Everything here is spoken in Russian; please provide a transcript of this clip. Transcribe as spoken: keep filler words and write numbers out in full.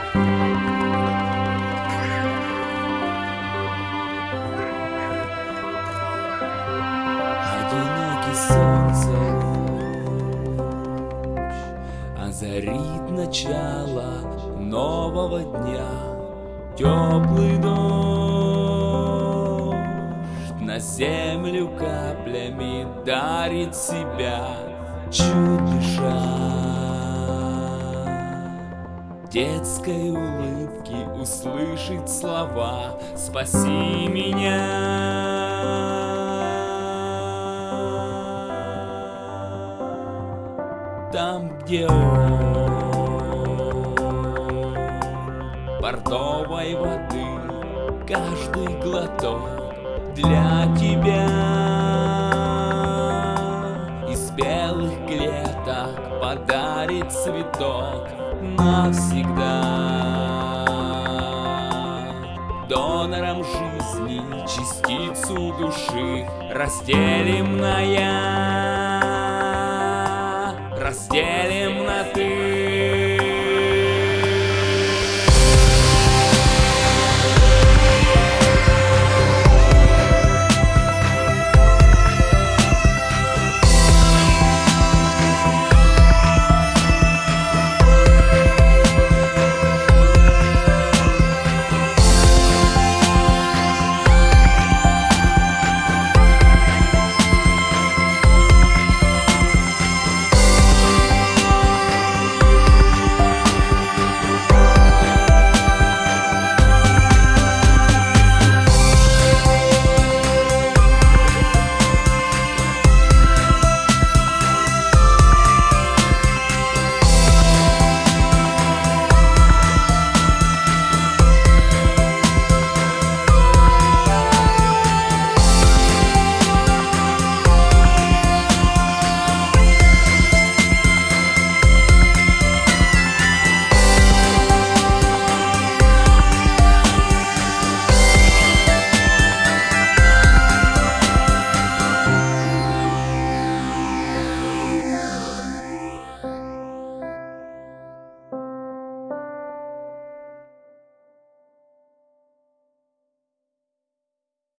Одинокий солнце луч озарит начало нового дня. Теплый дождь на землю каплями дарит себя, чуть дыша. Детской улыбки услышать слова «Спаси меня». Там, где он, бордовой воды, каждый глоток для тебя. Из белых клеток подарит цветок навсегда. Донором жизни частицу души разделим на я, разделим на ты.